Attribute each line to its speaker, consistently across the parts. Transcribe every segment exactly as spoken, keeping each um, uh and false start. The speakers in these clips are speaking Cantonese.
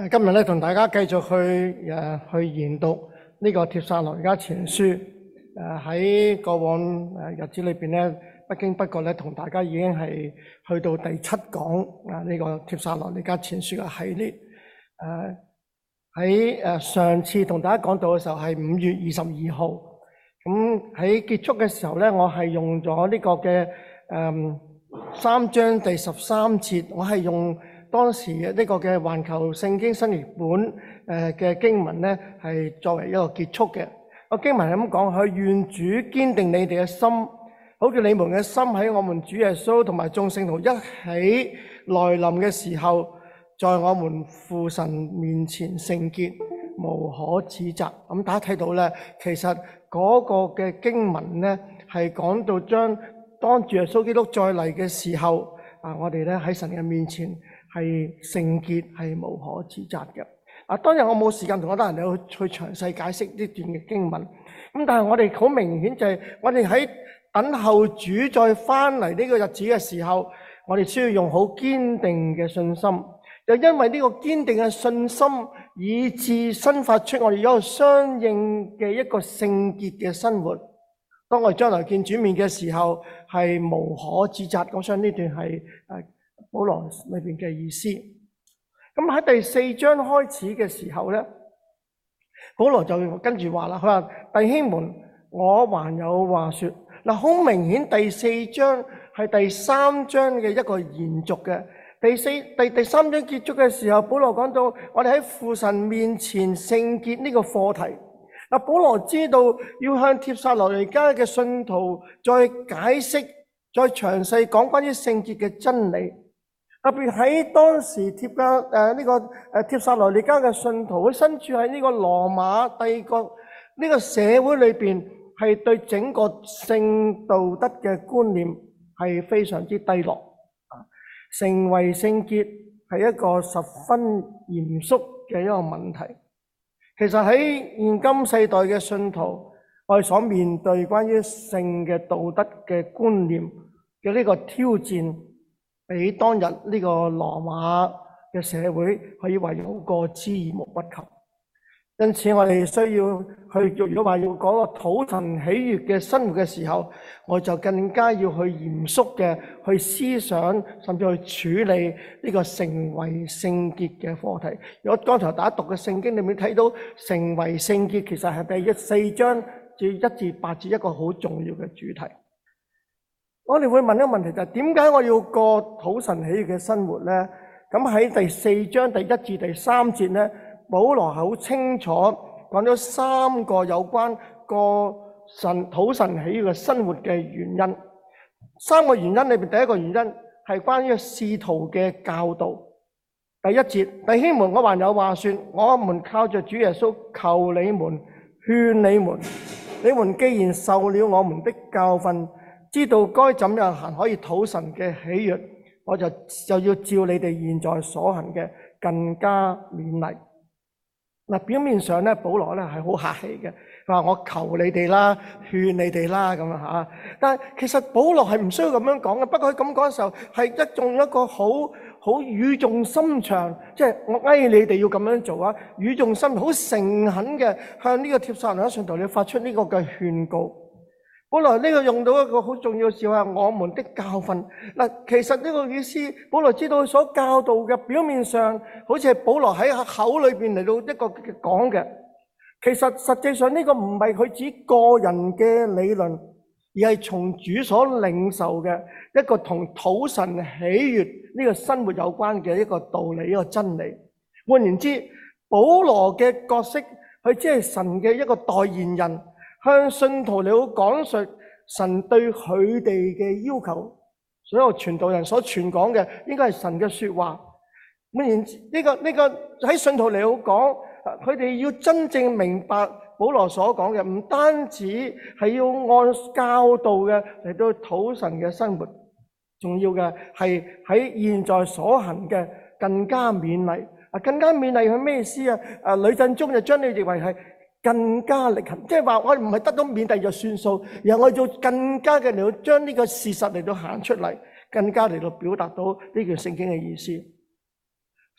Speaker 1: 誒今日咧同大家繼續去誒去研讀呢個帖撒羅尼迦前書。誒喺過往誒日子裏邊咧，不經不覺咧同大家已經係去到第七講啊呢個帖撒羅尼迦前書嘅系列。誒喺誒上次同大家講到嘅時候係五月二十二號，咁喺結束嘅時候咧，我係用咗呢個嘅誒三章第十三節，我係用當時嘅呢個嘅環球聖經新譯本誒嘅經文咧，係作為一個結束嘅。個經文係咁講：佢願主堅定你哋嘅心，好叫你們嘅心喺我們主耶穌同埋眾聖徒一起來臨嘅時候，在我們父神面前聖潔，無可指責。咁大家睇到咧，其實嗰個嘅經文咧係講到將當主耶穌基督再嚟嘅時候，啊，我哋咧喺神嘅面前係聖潔，係無可指責嘅。啊，當日我冇時間同我得人哋去去詳細解釋呢段嘅經文。咁但係我哋好明顯就係我哋喺等候主再翻嚟呢個日子嘅時候，我哋需要用好堅定嘅信心。就因為呢個堅定嘅信心，以致生發出我哋有相應嘅一個聖潔嘅生活。當我哋將來見主面嘅時候，係無可指責。我想呢段係誒保羅裏邊嘅意思。咁喺第四章開始嘅時候咧，保羅就跟住話啦，佢話弟兄們，我還有話說。嗱，好明顯第四章係第三章嘅一個延續嘅。第四第第三章結束嘅時候，保羅講到我哋喺父神面前聖潔呢個課題。嗱，保羅知道要向帖撒羅尼迦嘅信徒再解釋、再詳細講關於聖潔嘅真理。特別喺當時帖加誒呢個誒帖撒羅尼迦嘅信徒，佢身處喺呢個羅馬帝國呢個社會裏邊，係對整個聖道德嘅觀念係非常之低落。啊，成為聖潔係一個十分嚴肅嘅一個問題。其實喺現今世代嘅信徒，我哋所面對關於聖嘅道德嘅觀念嘅呢個挑戰，比當日呢個羅馬嘅社會可以話有過之而無不及。因此我哋需要去，如果話要講個討神喜悅嘅生活嘅時候，我就更加要去嚴肅嘅去思想，甚至去處理呢個成為聖潔嘅課題。如果剛才大家讀嘅聖經裏面睇到成為聖潔，其實係第一四章至一至八節一個好重要嘅主題。我哋會問一個問題，就係點解我要過討神喜悅嘅生活咧？咁喺第四章第一至第三節咧，保羅係好清楚講咗三個有關過神討神喜悅嘅生活嘅原因。三個原因裏邊，第一個原因係關於使徒嘅教導。第一節，弟兄們，我還有話說，我們靠着主耶穌求你們，勸你們，你們既然受了我們的教訓，知道該怎樣行可以討神嘅喜悅，我就就要照你哋現在所行嘅更加勉勵。嗱，表面上咧，保羅咧係好客氣嘅，佢話我求你哋啦，勸你哋啦咁啊嚇。但係其實保羅係唔需要咁樣講嘅，不過佢咁講嘅時候係一種一個好好語重心長，即係我嗌你哋要咁樣做啊，語重心長，好誠懇嘅向呢個帖撒羅尼迦信徒你發出呢個嘅勸告。保羅呢個用到一個好重要嘅字話，我們的教訓。嗱，其實呢個意思，保羅知道佢所教導嘅表面上好似係保羅喺口裏邊嚟到一個講嘅，其實實際上呢個唔係佢自己個人嘅理論，而係從主所領受嘅一個同討神喜悅呢個生活有關嘅一個道理，一個真理。換言之，保羅嘅角色，佢只係神嘅一個代言人，向信徒嚟到講述神對佢哋嘅要求。所有傳道人所傳講嘅應該係神嘅說話。換言之，呢個呢個喺信徒嚟到講，佢哋要真正明白保羅所講嘅，唔單止係要按教導嘅嚟到討神嘅生活，重要嘅係喺現在所行嘅更加勉勵。啊，更加勉勵係咩意思啊？啊，呂振中就將你認為係更加力行，即係話我哋唔係得到勉勵就算數，而係我哋做更加嘅嚟到將呢個事實嚟到行出嚟，更加嚟到表達到呢條聖經嘅意思。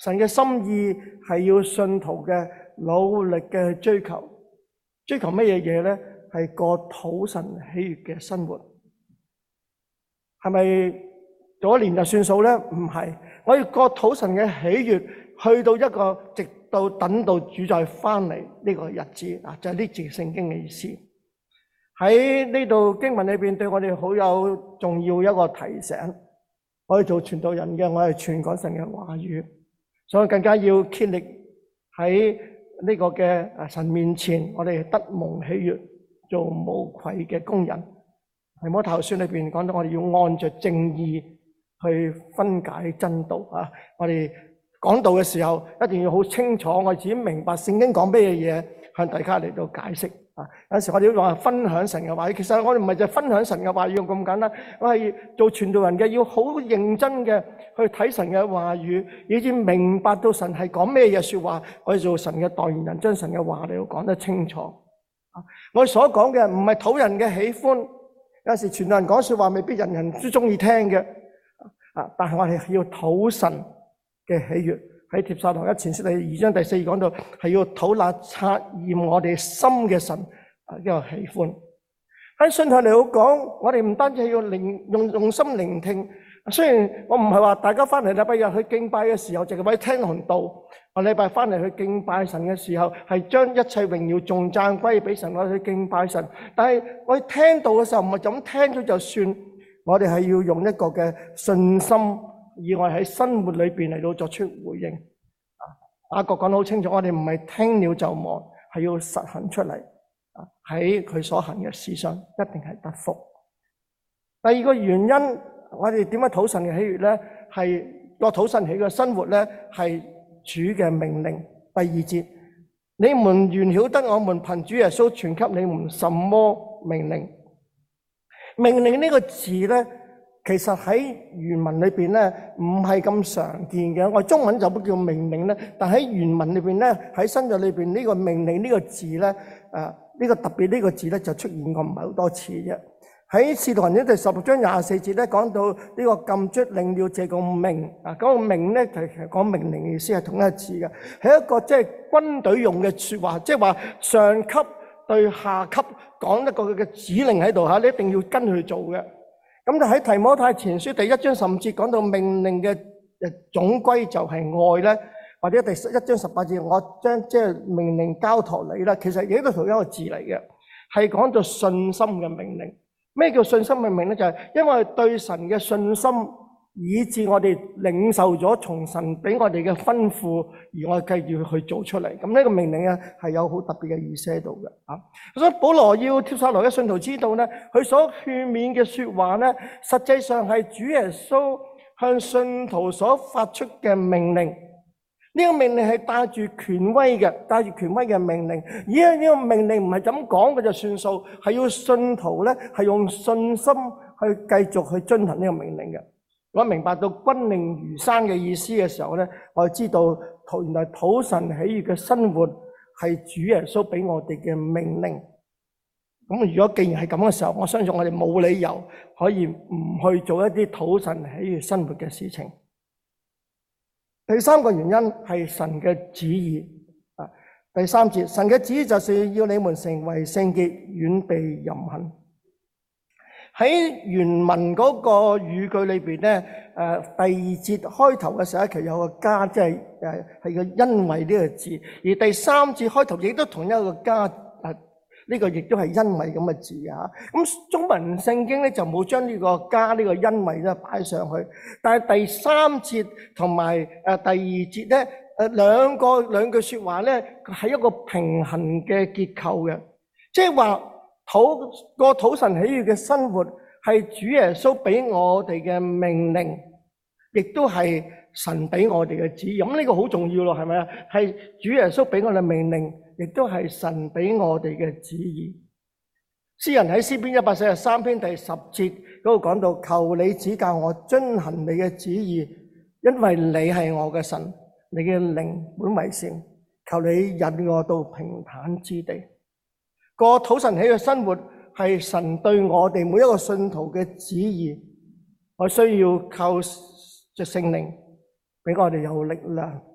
Speaker 1: 神嘅心意係要信徒嘅努力嘅追求，追求乜嘢嘢咧？係過討神喜悅嘅生活。係咪做一年就算數咧？唔係，我要過討神嘅喜悅，去到一個直到等到主再翻嚟呢個日子啊，就係呢節聖經嘅意思。喺呢度經文裏邊對我哋好有重要一個提醒。我哋做傳道人嘅，我係傳講神嘅話語，所以更加要竭力喺呢個嘅神面前，我哋得蒙喜悅，做無愧嘅工人。提摩太後書裏邊講到，我哋要按着正義去分解真道啊！我哋講道嘅時候，一定要好清楚，我哋自己明白聖經講咩嘢，向大家嚟到解釋啊！有時我哋都話分享神嘅話語，其實我哋唔係就係分享神嘅話語咁簡單，我係做傳道人嘅，要好認真嘅去睇神嘅話語，以至明白到神係講咩嘢說話，我哋做神嘅代言人，將神嘅話嚟到講得清楚啊！我哋所講嘅唔係討人嘅喜歡。有時傳道人講說話未必人人都中意聽嘅，啊！但係我哋要討神嘅喜悅。喺帖撒羅尼迦前書第二章第四講到，係要討那察驗我哋心嘅神啊，一個喜歡。喺信徒嚟講，我哋唔單止係要聆用用心聆聽。雖然我唔係話大家翻嚟禮拜日去敬拜嘅時候，淨係為聽堂道。我禮拜翻嚟去敬拜神嘅時候，係將一切榮耀頌讚歸俾神，我哋去敬拜神。但係我哋聽道嘅時候，唔係就咁聽咗就算，我哋係要用一個嘅信心，以外喺生活裏邊嚟到作出回應。啊，雅各講得好清楚，我哋唔係聽了就忘，係要實行出嚟。啊，喺佢所行嘅事上，一定係得福。第二個原因，我哋點樣討神嘅喜悅咧？係個討神喜悅嘅生活咧，係主嘅命令。第二節，你們原曉得我們憑主耶穌傳給你們什麼命令？命令呢個字咧，其實喺原文裏邊咧唔係咁常見嘅。我中文就不叫命令咧，但喺原文裏邊咧，喺新約裏邊呢個命令呢個字咧，誒、呃、呢、呢個特別呢個字咧就出現過唔係好多次啫。喺《使徒行傳》第十六章廿四節咧，講到呢個禁卒領了這個命啊，嗰個命咧其實講命令嘅意思係同一個字嘅，係一個即係軍隊用嘅説話，即係話上級對下級講一個佢嘅指令喺度嚇，你一定要跟佢做嘅。咁就喺提摩太前書第一章十五節講到命令嘅誒總歸就係愛咧，或者第一章十八節我將即係命令交託你啦，其實亦都同一個字嚟嘅，係講到信心嘅命令。咩叫信心嘅命令咧？就係因為對神嘅信心，以致我哋領受咗從神俾我哋嘅吩咐，而我哋繼續去做出嚟。咁呢個命令啊，係有好特別嘅意思喺度嘅啊。所以保羅要帖撒羅尼迦信徒知道咧，佢所勸勉嘅說話咧，實際上係主耶穌向信徒所發出嘅命令。呢個命令係帶住權威嘅，帶住權威嘅命令。而呢個命令唔係咁講嘅就算數，係要信徒咧係用信心去繼續去遵行呢個命令嘅。我明白到軍令如山嘅意思嘅時候咧，我就知道原來討神喜悅嘅生活係主耶穌俾我哋嘅命令。咁如果既然係咁嘅時候，我相信我哋冇理由可以唔去做一啲討神喜悅生活嘅事情。第三個原因係神嘅旨意啊。第三節，神嘅旨意就是要你們成為聖潔，遠避淫行。喺原文嗰個語句裏邊咧，誒第二節開頭嘅時候，其實有個加，即係誒係個因為呢個字。而第三節開頭亦都同一個加，誒、這、呢個亦都係因為咁嘅字啊。咁中文聖經咧就冇將呢個加呢個因為咧擺上去，但係第三節同埋誒第二節咧，誒兩個兩句説話咧係一個平衡嘅結構嘅，即係話。討個討神喜悅嘅生活係主耶穌俾我哋嘅命令，亦都係神俾我哋嘅旨意。咁呢個好重要咯，係咪啊？係主耶穌俾我哋命令，亦都係神俾我哋嘅旨意。詩人喺詩篇一百四十三篇第十節嗰度講到：求你指教我遵行你嘅旨意，因為你係我嘅神，你嘅靈本為善。求你引我到平坦之地。個討神喜嘅生活係神對我哋每一個信徒嘅旨意，我需要靠着聖靈俾我哋有力量，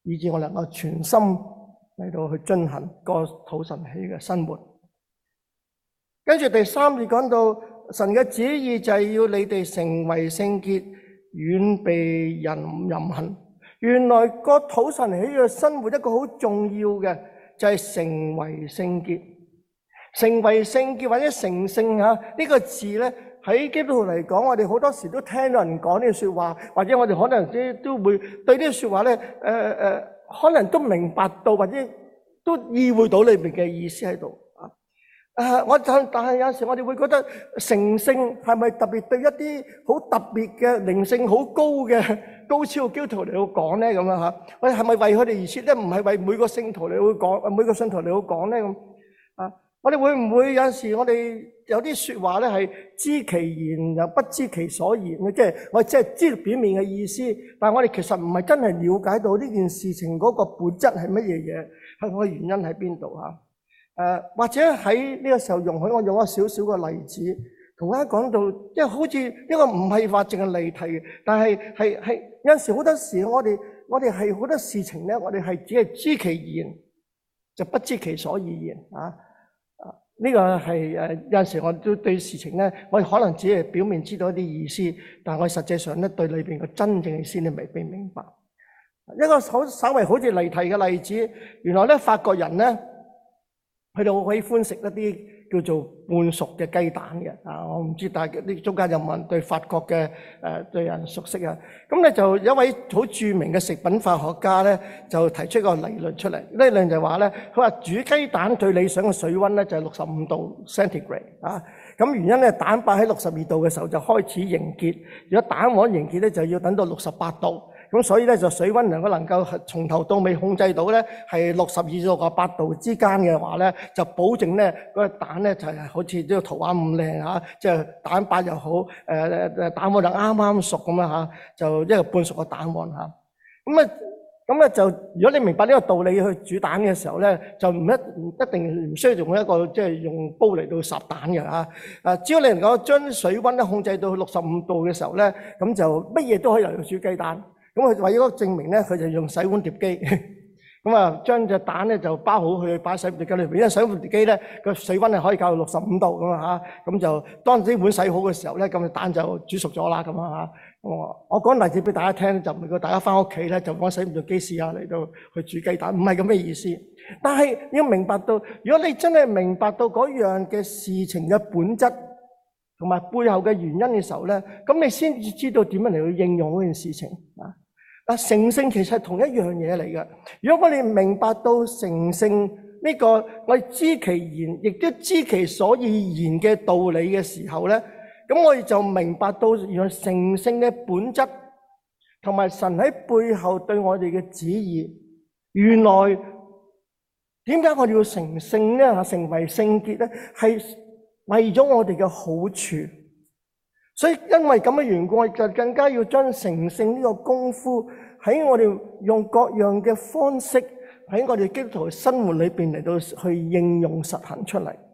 Speaker 1: 以致我能夠全心嚟到去進行個討神喜嘅生活。跟住第三節講到神嘅旨意就係要你哋成為聖潔，遠避人淫行。原來個討神喜嘅生活一個好重要嘅就係成為聖潔。成為聖潔或者成聖吓呢個字咧，喺基督徒嚟講，我哋好多時都聽到人講呢啲說話，或者我哋可能都都會對呢啲說話咧，誒、呃、誒，可能都明白到或者都意會到裏面嘅意思喺度啊。誒，我但但係有時我哋會覺得成聖係咪特別對一啲好特別嘅靈性好高嘅高超基督徒嚟到講咧咁樣吓？我哋係咪為佢哋而設咧？唔係為每個聖徒嚟到講，每個信徒嚟到講咧咁啊？我哋會唔會有陣時我哋有啲說話咧係知其言又不知其所言嘅？即係我哋只係知道表面嘅意思，但係我哋其實唔係真係了解到呢件事情嗰個本質係乜嘢嘢，係個原因喺邊度吓？誒，或者喺呢個時候容許我用一個少少嘅例子，同大家講到，即係好似一個唔係話淨係離題嘅，但係係係有陣時好多時我哋我哋係好多事情咧，我哋係只係知其言，就不知其所以言啊。呢個係誒有陣時我都對事情咧，我哋可能只係表面知道一啲意思，但係我實際上咧對裏邊嘅真正嘅意思你未必明白。一個好稍微好似離題嘅例子，原來咧法國人咧，佢哋好喜歡食一啲叫做半熟嘅雞蛋嘅啊！我唔知大家呢中間有冇人對法國嘅誒對人熟悉啊？咁咧就有一位好著名嘅食品化學家咧，就提出一個理論出嚟。呢理論就係話咧，佢話煮雞蛋最理想嘅水溫咧就係六十五度 centigrade 啊。咁原因咧，蛋白喺六十二度嘅時候就開始凝結，如果蛋黃凝結咧就要等到六十八度。咁所以咧就水溫能夠能夠從頭到尾控制到咧係六十二到六十八度之間嘅話咧，就保證咧嗰個蛋咧就係好似呢個圖畫咁靚嚇，即係蛋白又好，誒誒蛋黃就啱啱熟咁樣嚇，就一個半熟嘅蛋黃嚇。咁啊咁咧就如果你明白呢個道理去煮蛋嘅時候咧，就唔一唔一定唔需要用一個即係用煲嚟到烚蛋嘅嚇。啊，只要你能夠將水溫咧控制到六十五度嘅時候咧，咁就乜嘢都可以嚟到煮雞蛋。咁佢為咗證明咧，佢就用洗碗碟機，咁啊將隻蛋咧就包好佢，擺喺洗碗碟機裏邊。因為洗碗碟機咧個水溫係可以較到六十五度咁啊嚇，咁就當啲碗洗好嘅時候咧，咁隻蛋就煮熟咗啦咁啊嚇。我我講例子俾大家聽，就唔係叫大家翻屋企咧就攞洗碗碟機試下嚟到去煮雞蛋，唔係咁嘅意思。但係你要明白到，如果你真係明白到嗰樣嘅事情嘅本質同埋背後嘅原因嘅時候咧，咁你先至知道點樣嚟去應用嗰件事情啊。啊，成聖其實係同一樣嘢嚟嘅。如果我哋明白到成聖呢個我哋知其言，亦都知其所以言嘅道理嘅時候咧，咁我哋就明白到原來成聖嘅本質，同埋神喺背後對我哋嘅旨意。原來點解我哋要成聖咧？嚇，成為聖潔咧，係為咗我哋嘅好處。所以因為咁嘅緣故，我就更加要將成聖呢個功夫喺我哋用各樣嘅方式喺我哋基督徒生活裏邊嚟到去應用實行出嚟。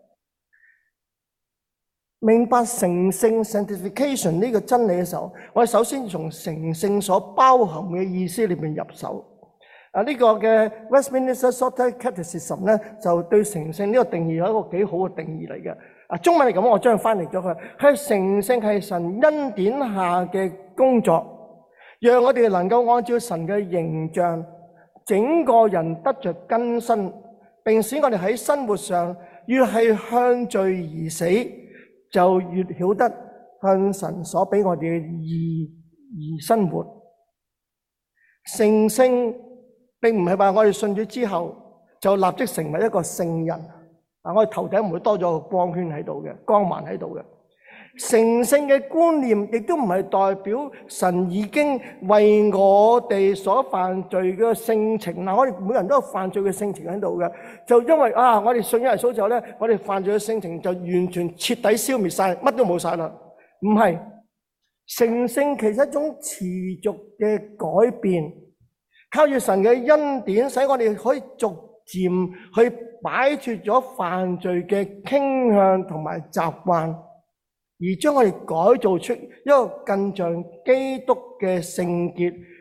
Speaker 1: 明白成聖 sanctification 呢個真理嘅時候，我哋首先從成聖所包含嘅意思裏邊入手。啊，呢個嘅 Westminster Shorter Catechism 咧，就對成聖呢個定義有一個幾好嘅定義嚟嘅。啊，中文嚟講，我將佢翻譯咗佢，係成聖係神恩典下嘅工作，讓我哋能夠按照神嘅形象，整個人得着更新，並使我哋喺生活上越係向罪而死，就越曉得向神所俾我哋嘅義而生活。成聖並唔係話我哋信主之後就立即成為一個聖人。啊！我哋頭頂唔會多咗個光圈喺度嘅，光環喺度嘅。成聖嘅觀念亦都唔係代表神已經為我哋所犯罪嘅性情。嗱，我哋每人都有犯罪嘅性情喺度嘅，就因為啊，我哋信咗耶穌之後咧，我哋犯罪嘅性情就完全徹底消滅晒，乜都冇晒啦。唔係，成聖其實係一種持續嘅改變，靠住神嘅恩典，使我哋可以逐漸去擺脫咗犯罪嘅傾向同埋習慣，而將我哋改造出一個更像基督嘅聖潔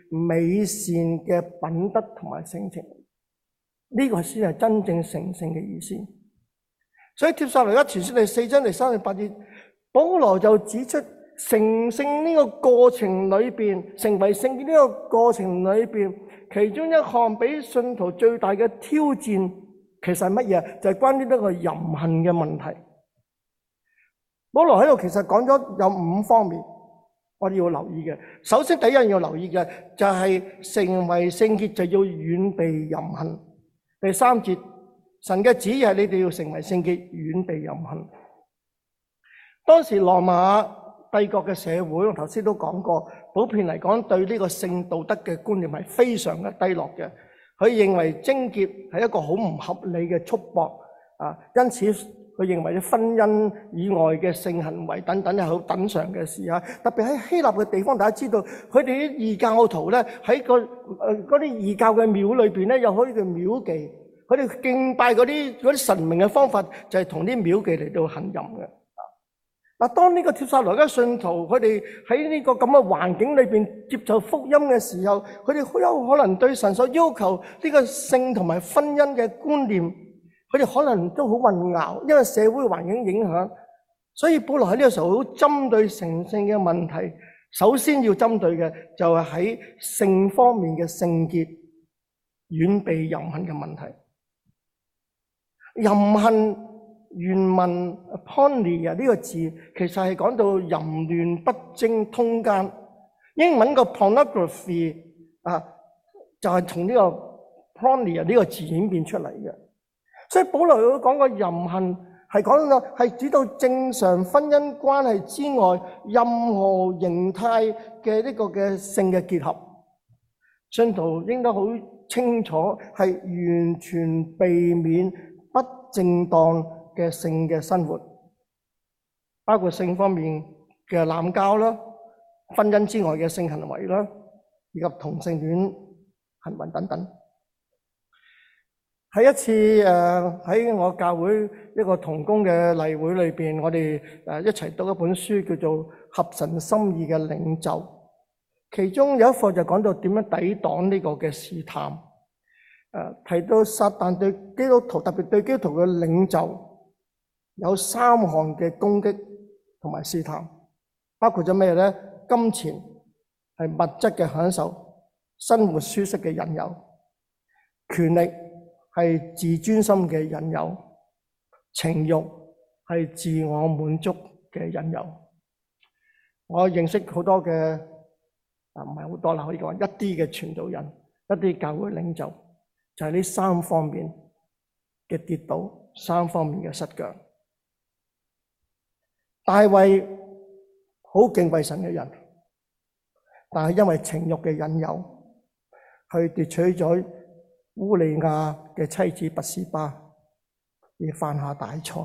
Speaker 1: 美善嘅品德同埋性情，呢個先係真正成聖嘅意思。所以帖撒羅尼迦前書第四章第三十八節，保羅就指出成聖呢個過程裏邊，成為聖潔呢個過程裏邊，其中一項俾信徒最大嘅挑戰，其實係乜嘢？就係關於呢個淫行嘅問題。保羅喺度其實講咗有五方面，我哋要留意嘅。首先第一樣要留意嘅就係成為聖潔就要遠避淫行。第三節，神嘅旨意係你哋要成為聖潔，遠避淫行。當時羅馬帝國嘅社會，我頭先都講過，普遍嚟講對呢個性道德嘅觀念係非常嘅低落嘅。佢認為貞潔係一個好唔合理嘅束縛啊，因此佢認為婚姻以外嘅性行為等等係好等常嘅事啊。特別喺希臘嘅地方，大家知道佢哋啲異教徒咧喺個誒嗰啲異教嘅廟裏邊咧，有好多嘅廟妓。佢哋敬拜嗰啲嗰啲神明嘅方法就係同啲廟妓嚟到行淫嘅。嗱，當呢個帖撒羅尼迦信徒佢哋喺呢個咁嘅環境裏邊接受福音嘅時候，佢哋好有可能對神所要求呢個性同埋婚姻嘅觀念，佢哋可能都好混淆，因為社會環境影響。所以保羅喺呢個時候好針對成聖嘅問題，首先要針對嘅就係喺性方面嘅聖潔，遠避淫行嘅問題。淫行原文 porneia 呢個字其實係講到淫亂不貞通姦，英文個 pornography 啊就係從呢個 porneia 呢個字演變出嚟嘅。所以保羅佢講個淫行係講到係指到正常婚姻關係之外任何形態嘅呢個嘅性嘅結合，信徒應該好清楚係完全避免不正當嘅性嘅生活，包括性方面嘅濫交啦、婚姻之外嘅性行為啦，以及同性戀行為等等。喺一次誒喺我教會一個同工嘅例會裏邊，我哋誒一齊讀一本書叫做《合神心意嘅領袖》，其中有一課就講到點樣抵擋呢個嘅試探。誒提到撒旦對基督徒，特別對基督徒嘅領袖有三項嘅攻擊同埋試探，包括咗咩咧？金錢係物質嘅享受，生活舒適嘅引誘；權力係自尊心嘅引誘；情慾係自我滿足嘅引誘。我認識好多嘅啊，唔係好多啦，可以講一啲嘅傳道人，一啲教會領袖。就係呢三方面嘅跌倒，三方面嘅失腳。大衛好敬畏神嘅人，但係因為情慾嘅引誘，去奪取咗烏利亞嘅妻子拔示巴，而犯下大錯。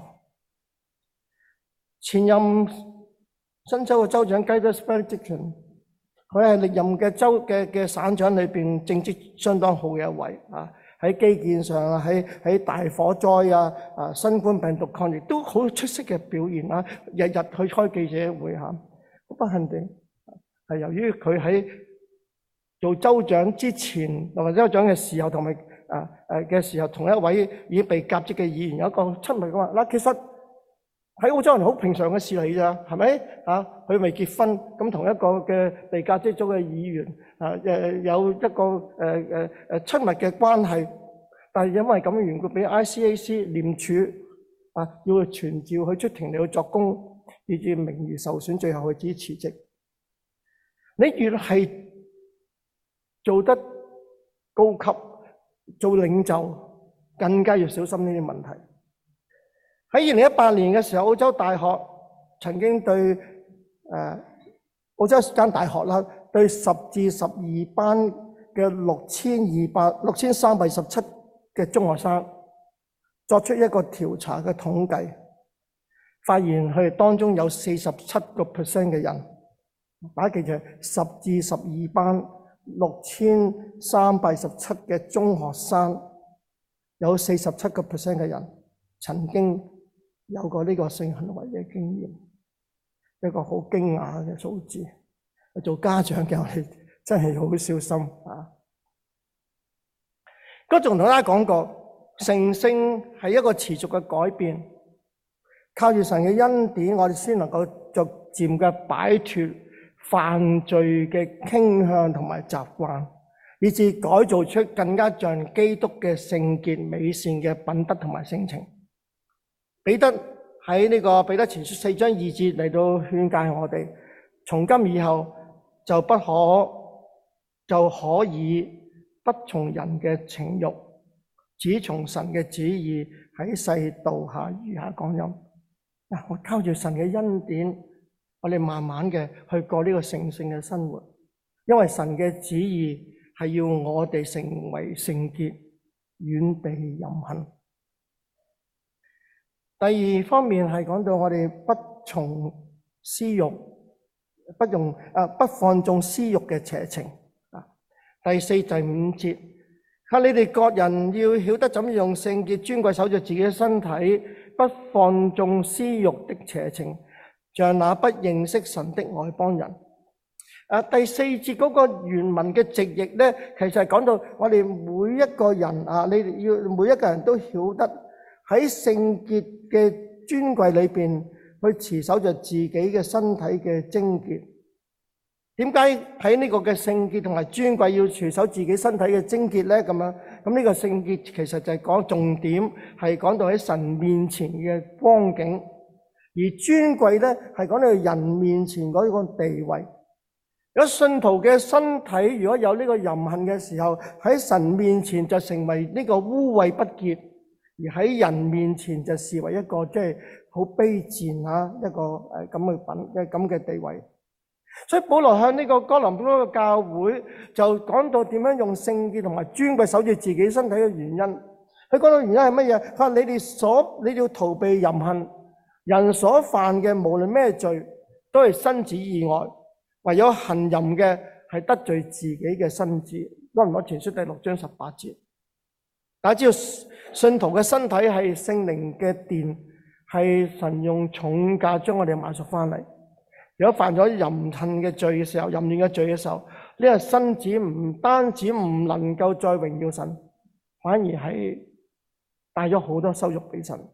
Speaker 1: 前任新州嘅州長 Gaius Benediction，佢係歷任嘅州嘅嘅省長裏邊政績相當好嘅一位啊。喺基建上啊，喺喺大火災啊，啊新冠病毒抗疫都好出色嘅表現啊！日日去開記者會嚇，好不幸地係由於佢喺做州長之前同埋州長嘅時候，同埋啊誒嘅時候，同一位已經被革職嘅議員有一個親密嘅話，嗱，其實喺澳洲人好平常嘅事嚟咋，係咪啊？佢未結婚，咁同一個嘅被革職咗嘅議員啊誒有一個誒誒誒親密嘅關係，但係因為咁嘅緣故，俾 I C A C 廉署啊要去傳召佢出庭嚟去作供，以致名譽受損，最後佢自己辭職。你越係做得高級，做領袖，更加要小心呢啲問題。喺二零一八年嘅時候，澳洲大學曾經對誒、呃、澳洲一間大學啦，對十至十二班嘅六千二百六千三百二十七嘅中學生作出一個調查嘅統計，發現佢哋當中有四十七個 percent 嘅人，大家記住，十至十二班六千三百二十七嘅中學生，有四十七個 percent 嘅人曾經有過呢個性行為嘅經驗，一個好驚訝嘅數字。做家長嘅我哋真係好小心啊！我仲同大家講過，成聖係一個持續嘅改變，靠住神嘅恩典，我哋先能夠逐漸嘅擺脫犯罪嘅傾向同埋習慣，以致改造出更加像基督嘅聖潔美善嘅品德同埋性情。彼得喺呢個彼得前書四章二節嚟到勸誡我哋，從今以後就不可就可以不從人嘅情慾，只從神嘅旨意喺世道下餘下光陰。嗱，我靠住神嘅恩典，我哋慢慢嘅去過呢個聖聖嘅生活，因為神嘅旨意係要我哋成為聖潔，遠避淫行。第二方面係講到我哋不從私慾，不用啊不放縱私慾嘅邪情啊。第四、第五節，靠你哋各人要曉得怎樣用聖潔尊貴守着自己嘅身體，不放縱私慾的邪情，像那不認識神的外邦人。啊，第四節嗰個原文嘅直譯咧，其實係講到我哋每一個人啊，你哋要每一個人都曉得喺聖潔嘅尊貴裏邊去持守着自己嘅身體嘅貞潔。點解喺呢個嘅聖潔同埋尊貴要持守自己身體嘅貞潔咧？咁樣咁呢個聖潔其實就係講重點，係講到喺神面前嘅光景，而尊貴咧係講到人面前嗰個地位。有信徒嘅身體如果有呢個淫行嘅時候，喺神面前就成為呢個污穢不潔，而喺人面前就視為一個即係好卑賤啊一個誒咁嘅品嘅咁嘅地位。所以保羅向呢個哥林多嘅教會就講到點樣用聖潔同埋尊貴守住自己身體嘅原因。佢講到原因係乜嘢？佢話你哋所你要逃避淫行，人所犯嘅無論咩罪，都係身子以外，唯有行淫嘅係得罪自己嘅身子。哥林多前書第六章十八節。大家知道信徒嘅身體係聖靈嘅殿，係神用重價將我哋買贖翻嚟。如果犯咗淫行嘅罪嘅時候，淫亂嘅罪嘅時候，呢個身子唔單止唔能夠再榮耀神，反而係帶咗好多羞辱俾神。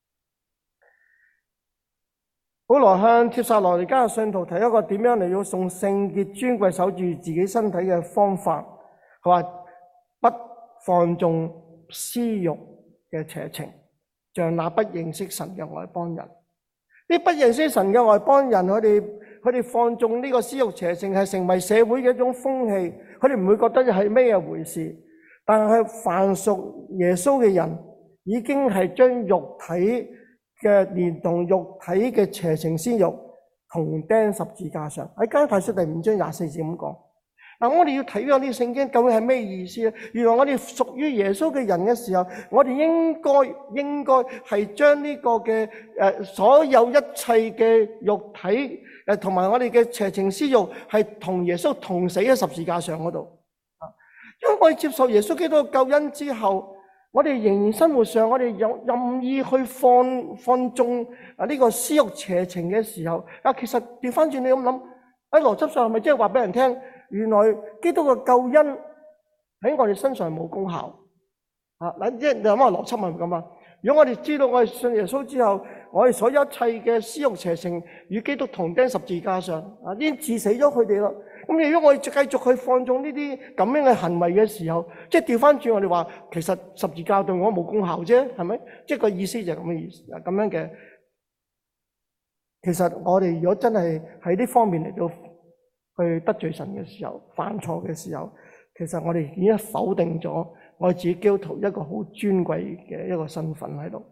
Speaker 1: 保羅向帖撒羅尼迦嘅信徒提一個點樣嚟要送聖潔尊貴守住自己身體嘅方法，佢話不放縱私慾嘅邪情，像那不認識神嘅外邦人。啲不認識神嘅外邦人，佢哋佢哋放縱呢個私慾邪情，係成為社會嘅一種風氣。佢哋唔會覺得係咩嘢回事，但係凡屬耶穌嘅人，已經係將肉體嘅連同肉體嘅邪情私慾同釘十字架上。喺加拉太書第五章廿四節咁講。嗱，我哋要睇嗰啲聖經究竟係咩意思咧？原來我哋屬於耶穌嘅人嘅時候，我哋應該應該係將呢個嘅誒所有一切嘅肉體誒同埋我哋嘅邪情私慾係同耶穌同死喺十字架上嗰度。啊，因為我哋接受耶穌基督嘅救恩之後，我哋仍然生活上我哋有任意去放放縱啊呢個私慾邪情嘅時候，啊其實調翻轉你咁諗，喺邏輯上係咪即係話俾人聽？原來基督嘅救恩喺我哋身上冇功效啊！嗱，即係你諗下邏輯係咪咁啊？如果我哋知道我哋信耶穌之後，我哋所有一切嘅私慾邪情與基督同釘十字架上啊，已經治死咗佢哋啦。咁如果我哋繼續去放縱呢啲咁樣嘅行為嘅時候，即係調翻轉我哋話，其實十字架對我冇功效啫，係咪？即係個意思就係咁嘅意思，咁樣嘅。其實我哋如果真係喺呢方面嚟到去得罪神嘅時候，犯錯嘅時候，其實我哋已經否定咗我自己基督徒一個好尊貴嘅一個身份喺度。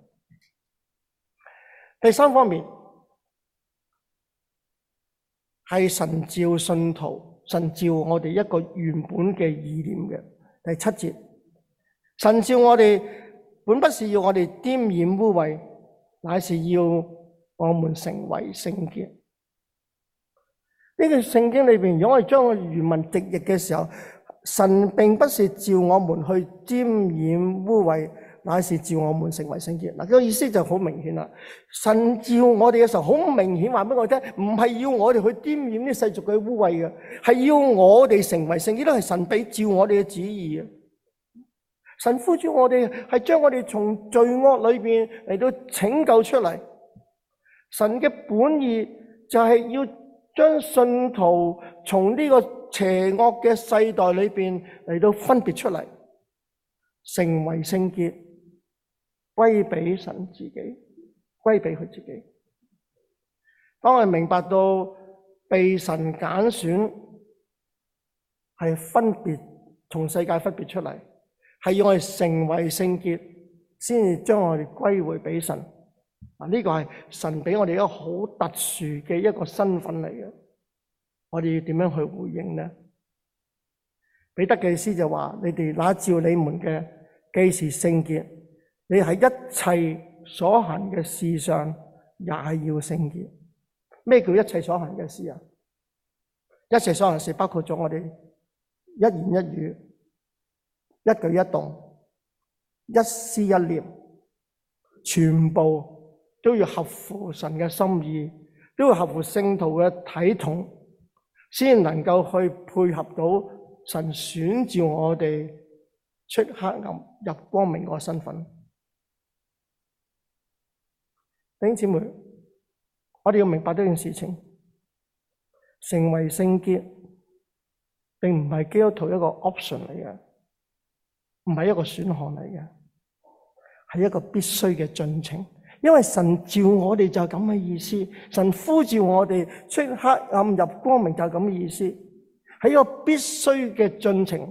Speaker 1: 第三方面係神召信徒，神召我哋一個原本嘅意念嘅。第七節，神召我哋本不是要我哋沾染污穢，乃是要我們成為聖潔。呢個聖經裏邊，如果我哋將個原文直譯嘅時候，神並不是召我們去沾染污穢， 乃是召我們成為聖潔。嗱，個意思就好明顯啦。神召我哋嘅時候，好明顯話俾我聽，唔係要我哋去沾染啲世俗嘅污穢嘅，係要我哋成為聖潔，都係神俾召我哋嘅旨意啊！神呼召我哋係將我哋從罪惡裏邊嚟到拯救出嚟。神嘅本意就係要將信徒從呢個邪惡嘅世代裏邊嚟到分別出嚟，成為聖潔，歸俾神自己，歸俾佢自己。當我哋明白到被神揀選係分別從世界分別出嚟，係要我哋成為聖潔，先至將我哋歸回俾神。嗱，呢個係神俾我哋一個好特殊嘅一個身份嚟嘅。我哋要點樣去回應呢？彼得嘅意思就話：你哋那召你們嘅，既是聖潔，你喺一切所行嘅事上也係要聖潔。咩叫一切所行嘅事啊？一切所行嘅事包括咗我哋一言一語、一舉一動、一思一念，全部都要合乎神嘅心意，都要合乎聖徒嘅體統，先能夠去配合到神選召我哋出黑暗入光明個身份。弟兄姊妹，我哋要明白呢件事情，成為聖潔並唔係基督徒一個 option 嚟嘅，唔係一個選項嚟嘅，係一個必須嘅進程。因為神召我哋就係咁嘅意思，神呼召我哋出黑暗入光明就係咁嘅意思，係一個必須嘅進程。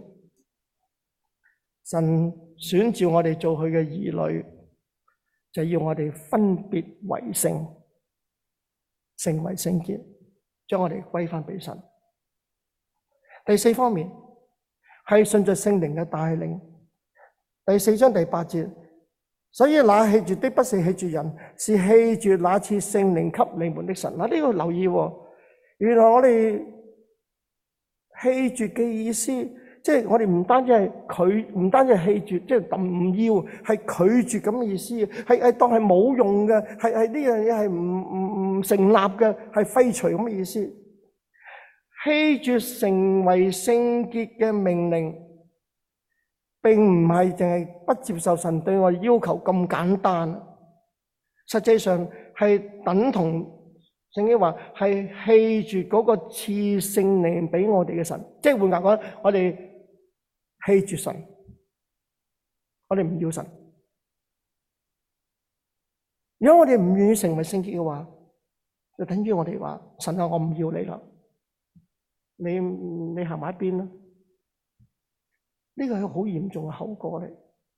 Speaker 1: 神選召我哋做佢嘅兒女，就要我哋分別為聖，成為聖潔，將我哋歸翻俾神。第四方面係順着聖靈嘅帶領。第四章第八節。所以那棄絕的不是棄絕人，是棄絕那賜聖靈給你們的神。嗱，呢個留意喎，原來我哋棄絕嘅意思，即係我哋唔單止係拒，唔單止係棄絕，即係唔要，係拒絕咁嘅意思，係係當係冇用嘅，係係呢樣嘢係唔唔唔成立嘅，係廢除咁嘅意思。棄絕成為聖潔嘅命令，並唔係淨係不接受神對我要求咁簡單，實際上係等同聖經話係棄絕嗰個賜聖靈俾我哋嘅神，即係換句講，我哋棄絕神，我哋唔要神。如果我哋唔願意成為聖潔嘅話，就等於我哋話神啊，我唔要你啦，你你行埋一邊啦。呢個係好嚴重嘅後果嚟。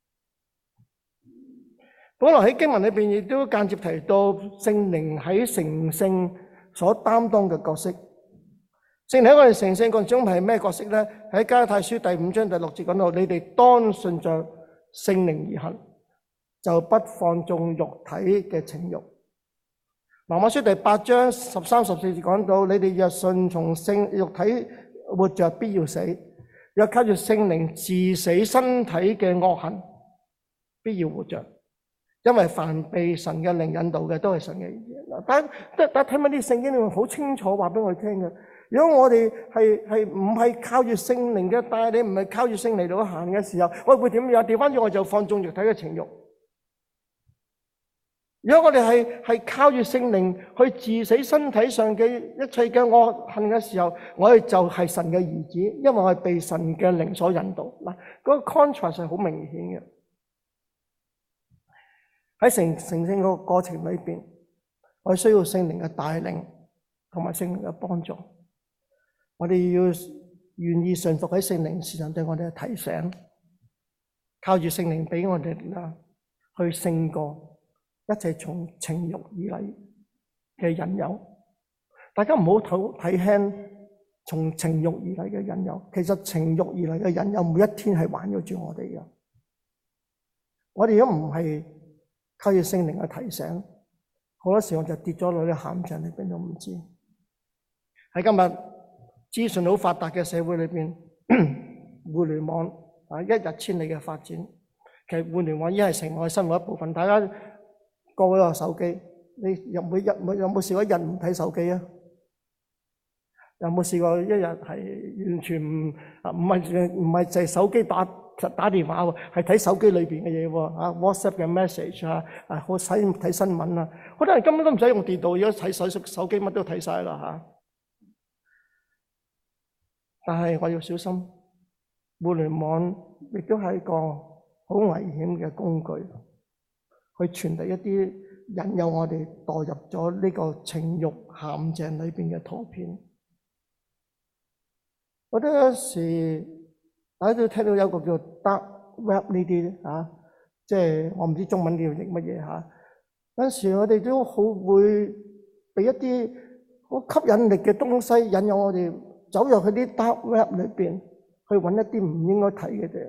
Speaker 1: 保羅喺經文裏邊亦都間接提到聖靈喺成聖所擔當嘅角色。聖靈喺我哋成聖過程中係咩角色咧？喺加拉太書第五章第六節講到：你哋當順着聖靈而行，就不放縱肉體嘅情慾。羅馬書第八章十三十四節講到：你哋若順從聖肉體活着，必要死。若靠住聖靈治死身體嘅惡行，必要活着，因為凡被神嘅靈引導嘅，都係神嘅兒。但但但睇翻啲聖經裏面好清楚話俾我哋聽嘅。如果我哋係係唔係靠住聖靈嘅帶領，唔係靠住聖靈嚟行嘅時候，我會點樣？調翻轉我就放縱肉體嘅情慾。如果我哋係係靠住聖靈去治死身體上嘅一切嘅惡行嘅時候，我哋就係神嘅兒子，因為我係被神嘅靈所引導。嗱，嗰個 contrast 係好明顯嘅。喺成成聖個過程裏邊，我哋需要聖靈嘅帶領同埋聖靈嘅幫助。我哋要願意順服喺聖靈時常對我哋嘅提醒，靠住聖靈俾我哋啦去勝過一切從情慾而嚟嘅引誘。大家唔好睇睇輕從情慾而嚟嘅引誘。其實情慾而嚟嘅引誘，每一天係環繞住我哋嘅。我哋如果唔係靠住聖靈嘅提醒，好多時候就跌咗落啲陷阱裏邊都唔知。喺今日資訊好發達嘅社會裏邊，互聯網啊一日千里嘅發展， 其實互聯網已經係成我哋生活一部分。大家個個都有手機，你有冇日有冇試過一日唔睇手機啊？有冇試過一日係完全唔啊唔係唔係就係手機打打電話喎，係睇手機裏邊嘅嘢喎，啊 WhatsApp 嘅 message 啊，啊好睇睇新聞啊，好多人根本都唔使用電腦，而家睇手手機乜都睇晒啦嚇。但係我要小心，互聯網亦都係一個好危險嘅工具，去傳遞一啲引誘我哋墮入咗呢個情慾陷阱裏邊嘅圖片。我覺得有時大家都聽到有個叫 dark web 呢啲嚇，即係我唔知中文叫譯乜嘢嚇。有時我哋都好會被一啲好吸引力嘅東西引誘我哋走入去啲 dark web 裏邊，去揾一啲唔應該睇嘅嘢。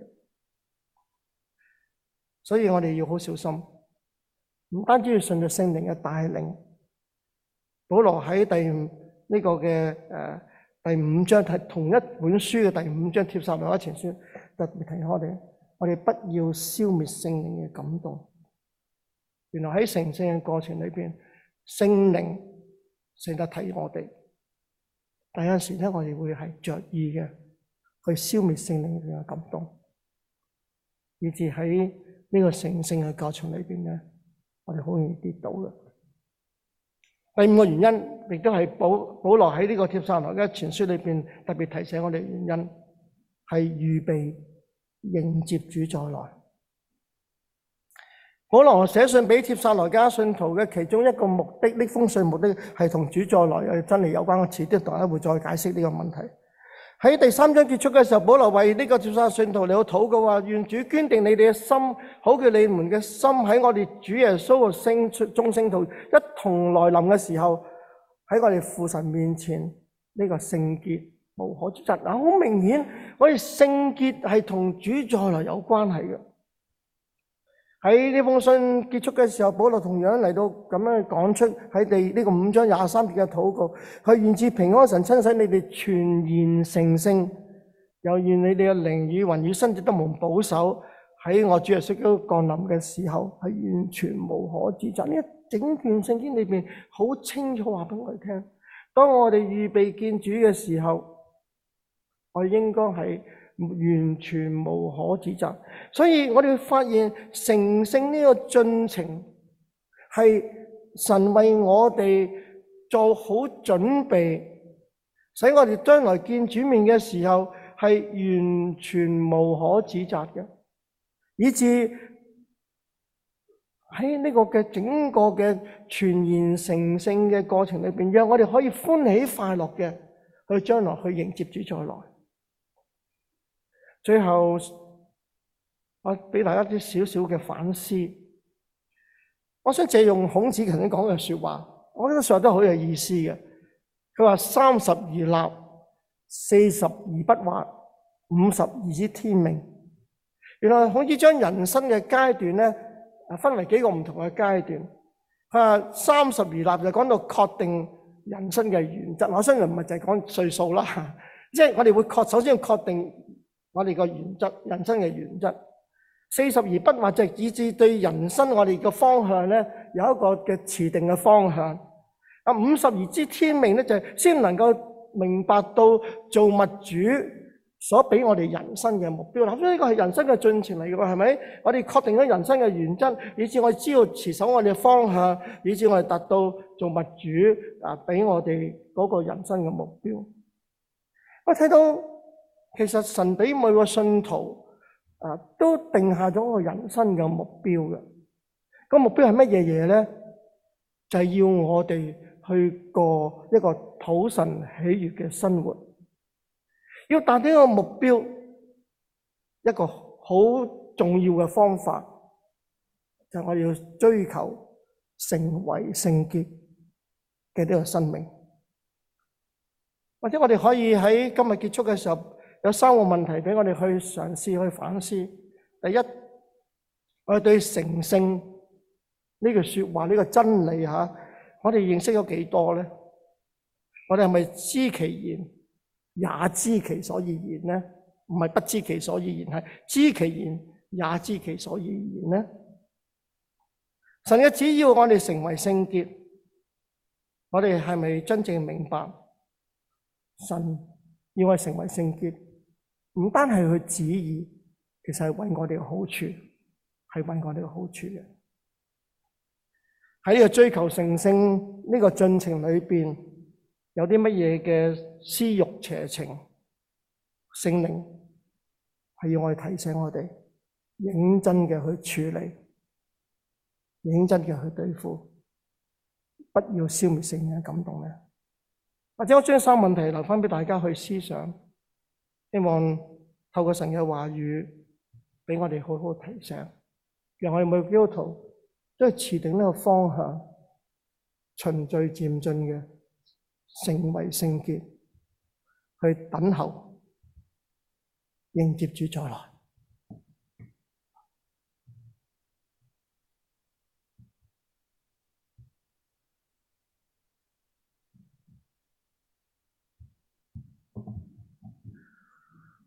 Speaker 1: 所以我哋要好小心，唔單止要順着聖靈嘅帶領。保羅喺第呢個嘅誒第五章係同一本書嘅第五章帖撒羅尼迦前書，特別提醒我哋，我哋不要消滅聖靈嘅感動。原來喺成聖嘅過程裏邊，聖靈成日提我哋，但有陣時咧，我哋會係着意嘅去消滅聖靈嘅感動，以致喺呢個成聖嘅過程裏邊咧，我哋好容易跌倒嘅。第五個原因，亦都係保保羅喺呢個帖撒羅尼迦前書裏邊特別提醒我哋嘅原因，係預備迎接主再來。保羅寫信俾帖撒羅尼迦信徒嘅其中一個目的，呢封信目的係同主再來嘅真理有關。我遲啲同大家會再解釋呢個問題。喺第三章結束嘅時候，保羅為呢個帖撒羅尼迦信徒嚟到禱告話：願主堅定你哋嘅心，好叫你們嘅心喺我哋主耶穌嘅聖眾聖徒一同來臨嘅時候，喺我哋父神面前呢個聖潔無可指責。嗱，好明顯，我哋聖潔係同主再來有關係嘅。喺呢封信結束嘅時候，保羅同樣嚟到咁樣講出喺第呢個五章廿三節嘅禱告，佢願至平安神親使你哋全然成聖，又願你哋嘅靈與魂與身體都蒙保守，喺我主耶穌基督降臨嘅時候係完全無可指責。呢一整段聖經裏邊好清楚話俾我哋聽，當我哋預備見主嘅時候，我哋應該係完全無可指責。所以我哋會發現成聖呢個進程係神為我哋做好準備，使我哋將來見主面嘅時候係完全無可指責嘅，以致喺呢個嘅整個嘅全然成聖嘅過程裏邊，讓我哋可以歡喜快樂嘅去將來去迎接主再來。最後，我俾大家啲少少嘅反思。我想借用孔子曾經講嘅說話，我覺得說話都好有意思嘅。佢話三十而立，四十而不惑，五十而知天命。原來孔子將人生嘅階段咧，分為幾個唔同嘅階段。佢話三十而立就講到確定人生嘅原則。我相信唔係就係講歲數啦，即係我哋會確首先要確定我哋個原則，人生嘅原則。四十而不惑就係以致對人生我哋嘅方向咧有一個嘅持定嘅方向。啊，五十而知天命咧就係先能夠明白到造物主所俾我哋人生嘅目標。嗱，呢個係人生嘅進程嚟嘅喎，係咪？我哋確定咗人生嘅原則，以致我哋知道持守我哋嘅方向，以致我哋達到造物主啊俾我哋嗰個人生嘅目標。我睇到其實神俾每個信徒啊都定下咗個人生嘅目標嘅。個目標係乜嘢嘢咧？就係要我哋去過一個討神喜悅嘅生活。要達到一個目標，一個好重要嘅方法，就係我哋要追求成為聖潔嘅呢個生命。或者我哋可以喺今日結束嘅時候，有三個問題俾我哋去嘗試去反思。第一，我哋對成聖呢句說話呢個真理吓，我哋認識咗幾多咧？我哋係咪知其言也知其所以然咧？唔係不知其所以然，係知其然也知其所以然呢？神嘅旨意要我哋成為聖潔，我哋係咪真正明白神要我哋成為聖潔？唔單係佢旨意，其實係為我哋嘅好處，係為我哋嘅好處嘅。喺呢個追求成聖呢個進程裏邊，有啲乜嘢嘅私欲邪情，聖靈係要我哋提醒我哋，認真嘅去處理，認真嘅去對付，不要消滅聖靈嘅感動咧。或者我將三個問題留翻俾大家去思想，希望透過神嘅話語，俾我哋好好提醒，讓我哋每個基督徒都係持定呢個方向，循序漸進嘅成為聖潔，去等候迎接主再來。